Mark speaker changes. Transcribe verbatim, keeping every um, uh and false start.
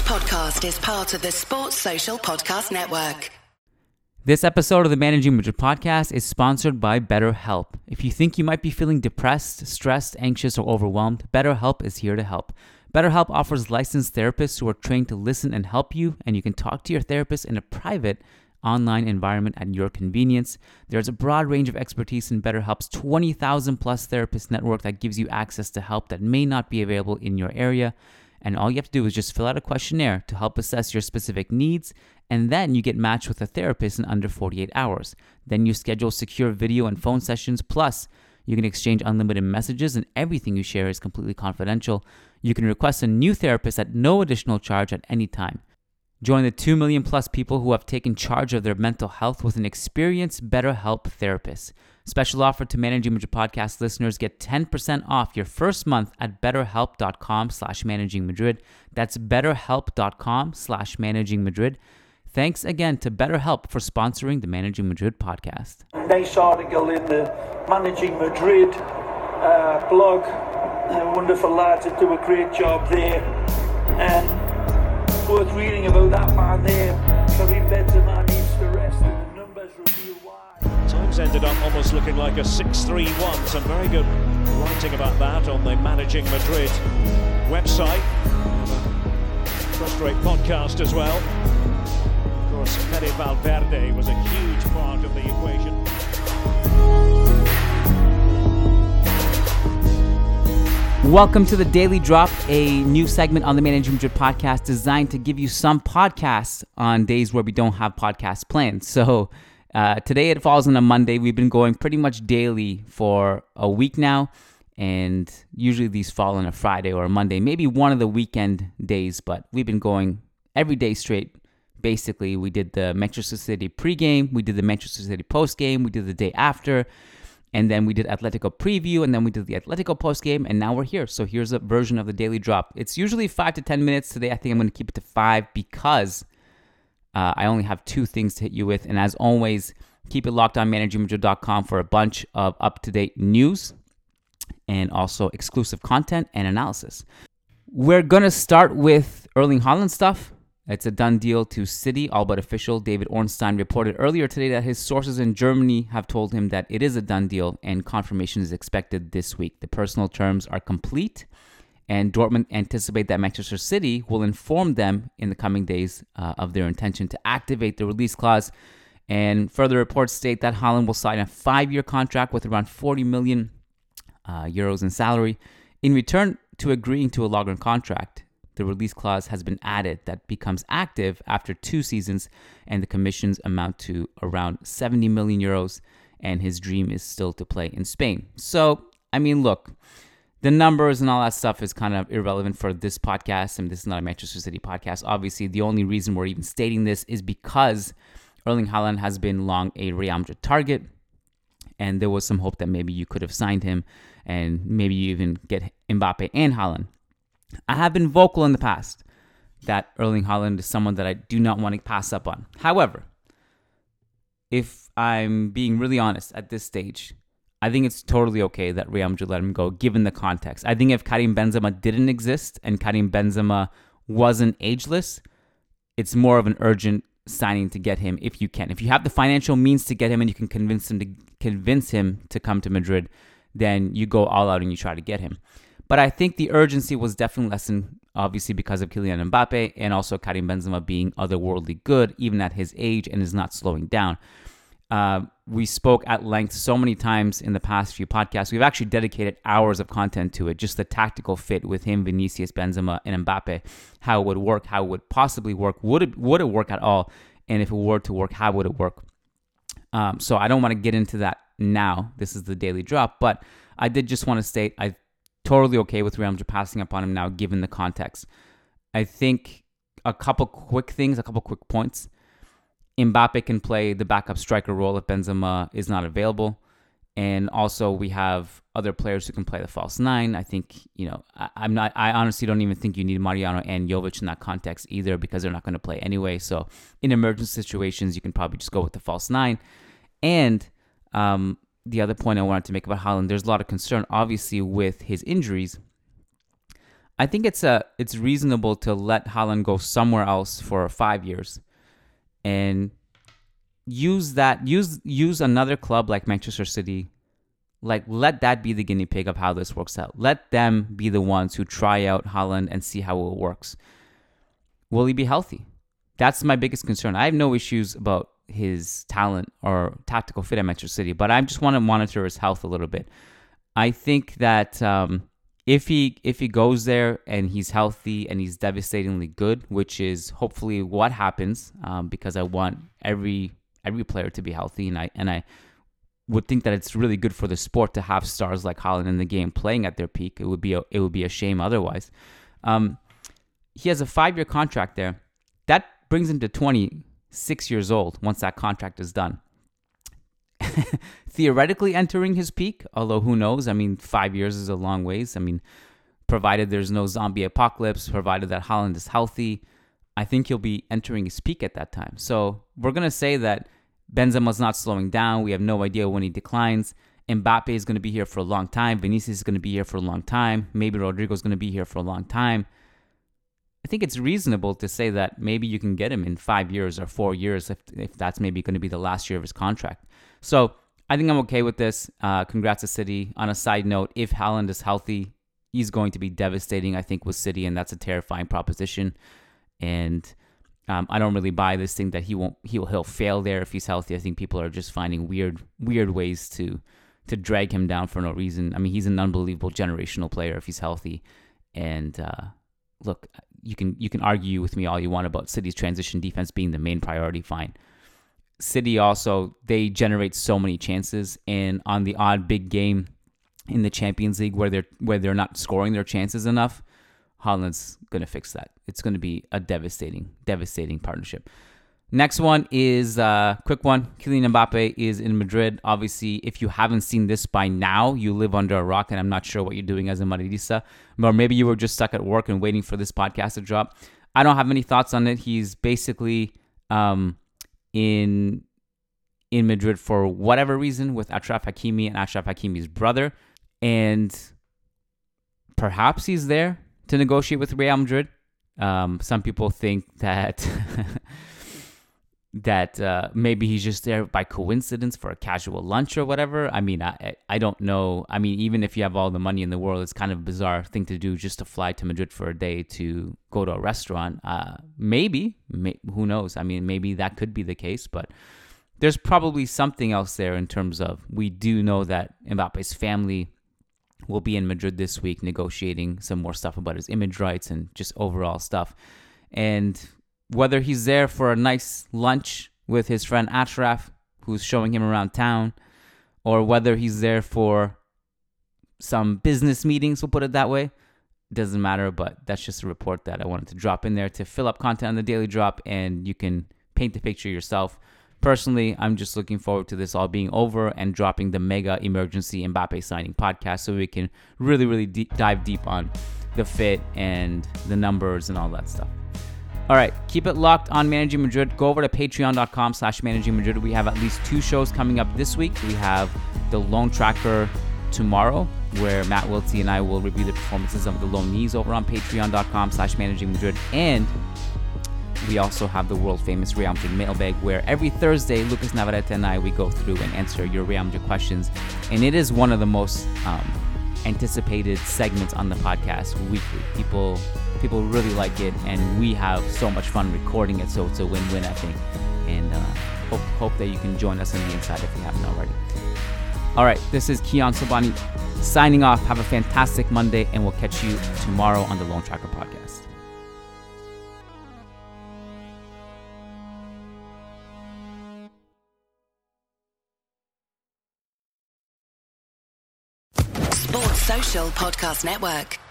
Speaker 1: podcast is part of the Sports Social Podcast Network.
Speaker 2: This episode of the Managing Madrid podcast is sponsored by BetterHelp. If you think you might be feeling depressed, stressed, anxious, or overwhelmed, BetterHelp is here to help. BetterHelp offers licensed therapists who are trained to listen and help you, and you can talk to your therapist in a private online environment at your convenience. There's a broad range of expertise in BetterHelp's twenty thousand plus therapist network that gives you access to help that may not be available in your area. And all you have to do is just fill out a questionnaire to help assess your specific needs, and then you get matched with a therapist in under forty-eight hours. Then you schedule secure video and phone sessions, plus you can exchange unlimited messages, and everything you share is completely confidential. You can request a new therapist at no additional charge at any time. Join the two million plus people who have taken charge of their mental health with an experienced BetterHelp therapist. Special offer to Managing Madrid podcast listeners: get ten percent off your first month at betterhelp.com slash managing Madrid. That's betterhelp.com slash managing Madrid. Thanks again to BetterHelp for sponsoring the Managing Madrid podcast.
Speaker 3: Nice article in the Managing Madrid uh, blog. Uh, wonderful lads that do a great job there. And worth reading about that man there. Karim Benzema needs to rest, and the numbers reveal why.
Speaker 4: Times ended up almost looking like a six three one. Some very good writing about that on the Managing Madrid website. First rate podcast as well. Of course, Fede Valverde was a huge part of the equation.
Speaker 2: Welcome to the Daily Drop, a new segment on the Managing Madrid podcast designed to give you some podcasts on days where we don't have podcasts planned. So uh, today it falls on a Monday. We've been going pretty much daily for a week now, and usually these fall on a Friday or a Monday, maybe one of the weekend days, but we've been going every day straight. Basically, we did the Manchester City pregame, we did the Manchester City postgame, we did the day after, and then we did Atletico preview, and then we did the Atletico postgame, and now we're here. So here's a version of the Daily Drop. It's usually five to ten minutes. Today, I think I'm going to keep it to five because uh, I only have two things to hit you with. And as always, keep it locked on managing madrid dot com for a bunch of up-to-date news and also exclusive content and analysis. We're going to start with Erling Haaland stuff. It's a done deal to City, all but official. David Ornstein reported earlier today that his sources in Germany have told him that it is a done deal and confirmation is expected this week. The personal terms are complete, and Dortmund anticipate that Manchester City will inform them in the coming days uh, of their intention to activate the release clause. And further reports state that Haaland will sign a five-year contract with around forty million uh, euros in salary. In return to agreeing to a longer contract, the release clause has been added that becomes active after two seasons, and the commissions amount to around seventy million euros, and his dream is still to play in Spain. So, I mean, look, the numbers and all that stuff is kind of irrelevant for this podcast, and this is not a Manchester City podcast. Obviously, the only reason we're even stating this is because Erling Haaland has been long a Real Madrid target, and there was some hope that maybe you could have signed him, and maybe you even get Mbappe and Haaland. I have been vocal in the past that Erling Haaland is someone that I do not want to pass up on. However, if I'm being really honest at this stage, I think it's totally okay that Real Madrid let him go, given the context. I think if Karim Benzema didn't exist and Karim Benzema wasn't ageless, it's more of an urgent signing to get him if you can. If you have the financial means to get him and you can convince him to convince him to come to Madrid, then you go all out and you try to get him. But I think the urgency was definitely lessened, obviously, because of Kylian Mbappe and also Karim Benzema being otherworldly good, even at his age, and is not slowing down. Uh, we spoke at length so many times in the past few podcasts. We've actually dedicated hours of content to it, just the tactical fit with him, Vinicius, Benzema, and Mbappe, how it would work, how it would possibly work, would it, would it work at all, and if it were to work, how would it work? Um, so I don't want to get into that now. This is the Daily Drop, but I did just want to state I totally okay with Real Madrid passing up on him now, given the context. I think a couple quick things, a couple quick points. Mbappe can play the backup striker role if Benzema is not available. And also we have other players who can play the false nine. I think, you know, I, I'm not, I honestly don't even think you need Mariano and Jovic in that context either, because they're not going to play anyway. So in emergency situations, you can probably just go with the false nine. And um, the other point I wanted to make about Haaland, there's a lot of concern, obviously, with his injuries. I think it's a it's reasonable to let Haaland go somewhere else for five years, and use that use use another club like Manchester City. Like, let that be the guinea pig of how this works out. Let them be the ones who try out Haaland and see how it works. Will he be healthy? That's my biggest concern. I have no issues about his talent or tactical fit at Manchester City, but I just want to monitor his health a little bit. I think that um, if he if he goes there and he's healthy and he's devastatingly good, which is hopefully what happens, um, because I want every every player to be healthy, and I and I would think that it's really good for the sport to have stars like Haaland in the game playing at their peak. It would be a, it would be a shame otherwise. Um, he has a five-year contract there. That brings him to twenty-six years old once that contract is done. Theoretically entering his peak, although who knows? I mean, five years is a long ways. I mean, provided there's no zombie apocalypse, provided that Haaland is healthy, I think he'll be entering his peak at that time. So we're going to say that Benzema's not slowing down. We have no idea when he declines. Mbappe is going to be here for a long time. Vinicius is going to be here for a long time. Maybe Rodrigo is going to be here for a long time. I think it's reasonable to say that maybe you can get him in five years or four years if, if that's maybe going to be the last year of his contract. So I think I'm okay with this. Uh, congrats to City. On a side note, if Haaland is healthy, he's going to be devastating, I think, with City, and that's a terrifying proposition. And um, I don't really buy this thing that he won't he'll he'll fail there if he's healthy. I think people are just finding weird weird ways to to drag him down for no reason. I mean, he's an unbelievable generational player if he's healthy. And uh, look, you can you can argue with me all you want about City's transition defense being the main priority. Fine. City also, they generate so many chances, and on the odd big game in the Champions League where they're where they're not scoring their chances enough, Haaland's going to fix that. It's going to be a devastating, devastating partnership. Next one is a uh, quick one. Kylian Mbappe is in Madrid. Obviously, if you haven't seen this by now, you live under a rock, and I'm not sure what you're doing as a Madridista. Or maybe you were just stuck at work and waiting for this podcast to drop. I don't have any thoughts on it. He's basically um, in in Madrid for whatever reason with Achraf Hakimi and Achraf Hakimi's brother. And perhaps he's there to negotiate with Real Madrid. Um, some people think that that uh, maybe he's just there by coincidence for a casual lunch or whatever. I mean, I I don't know. I mean, even if you have all the money in the world, it's kind of a bizarre thing to do just to fly to Madrid for a day to go to a restaurant. Uh, maybe, may, who knows? I mean, maybe that could be the case, but there's probably something else there in terms of, we do know that Mbappe's family will be in Madrid this week negotiating some more stuff about his image rights and just overall stuff. And whether he's there for a nice lunch with his friend Achraf, who's showing him around town, or whether he's there for some business meetings, we'll put it that way, doesn't matter. But that's just a report that I wanted to drop in there to fill up content on the Daily Drop, and you can paint the picture yourself. Personally, I'm just looking forward to this all being over and dropping the mega emergency Mbappe signing podcast so we can really, really deep, dive deep on the fit and the numbers and all that stuff. All right, keep it locked on Managing Madrid. Go over to patreon.com slash Managing Madrid. We have at least two shows coming up this week. We have the Loan Tracker tomorrow, where Matt Wiltsey and I will review the performances of the loanees over on patreon.com slash Managing Madrid. And we also have the world-famous Real Madrid mailbag, where every Thursday, Lucas Navarrete and I, we go through and answer your Real Madrid questions. And it is one of the most um, anticipated segments on the podcast weekly. People people really like it, and we have so much fun recording it, so it's a win-win, I think. And uh, hope, hope that you can join us on the inside if you haven't already. All right, this is Kiyan Sobhani signing off. Have a fantastic Monday, and we'll catch you tomorrow on the Loan Tracker podcast.
Speaker 1: Sports Social Podcast Network.